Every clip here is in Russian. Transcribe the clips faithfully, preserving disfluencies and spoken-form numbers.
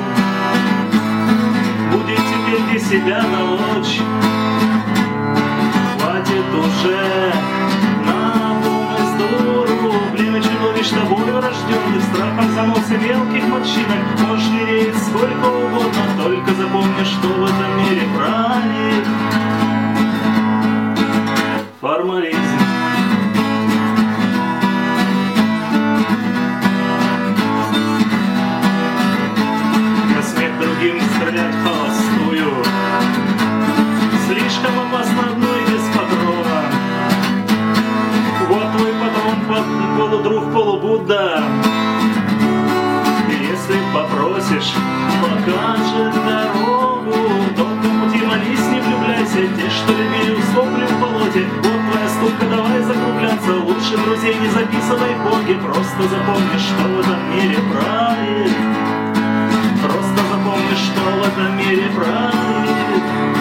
будет теперь для себя на ночь. Хватит уже на полную здорово. Время чудовищ тобою рожденных, страхом заносит мелких морщинок. Можешь мереть сколько угодно, только запомни, что в этом мире правит формализм. На смех другим стрелять холостую слишком опасно одной без патрона. Вот твой патрон, полудруг, полубудда. Если попросишь, покажет дорогу. Только пути молись, не влюбляйся. Те, что любили, усопли в болоте. Вот твоя ступка, давай закругляться. Лучше друзей не записывай боги. Просто запомни, что в этом мире правит. Просто запомни, что в этом мире правит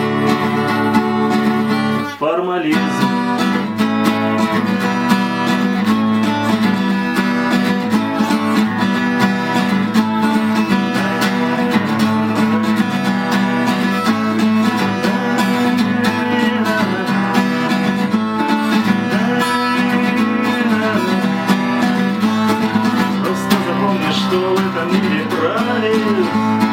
формализм. Что в этом мире правит